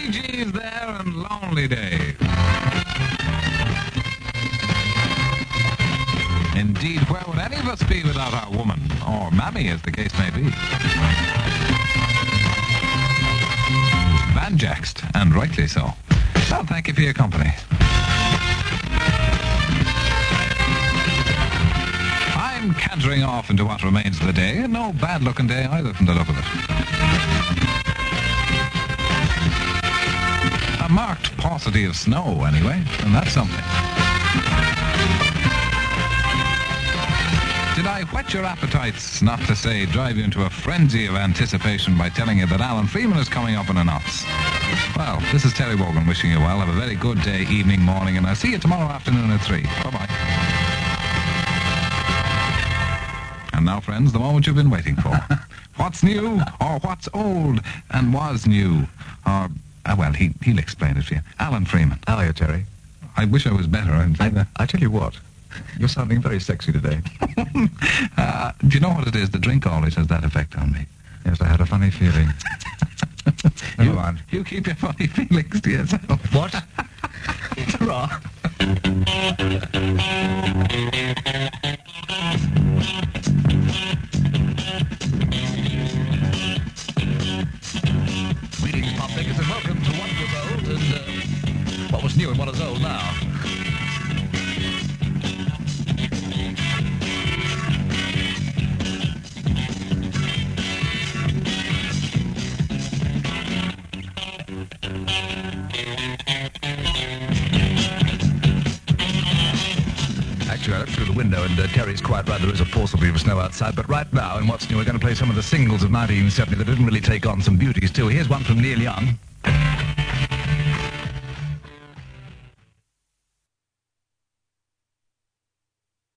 Bee Gees there and Lonely Days. Indeed, where would any of us be without our woman, or mammy as the case may be? Banjaxed, and rightly so. Well, thank you for your company. I'm cantering off into what remains of the day, and no bad-looking day either from the look of it. A marked paucity of snow, anyway, and that's something. Did I whet your appetites, not to say drive you into a frenzy of anticipation by telling you that Alan Freeman is coming up in a notch? Well, this is Terry Wogan wishing you well. Have a very good day, evening, morning, and I'll see you tomorrow afternoon at 3. Bye-bye. And now, friends, the moment you've been waiting for. What's new, or what's old, and was new? Or, well, he'll explain it to you. Alan Freeman. How are you, Terry? I wish I was better. I tell you what, you're sounding very sexy today. Do you know what it is? The drink always has that effect on me. Yes, I had a funny feeling. Never mind. You keep your funny feelings to yourself. What? Hurrah. Greetings, public, and welcome to what was old and what was new and what is old now. Actually, I looked through the window and Terry's quite right, there is a forcible bit of snow outside, but right now in What's New we're going to play some of the singles of 1970 that didn't really take on some beauties too. Here's one from Neil Young.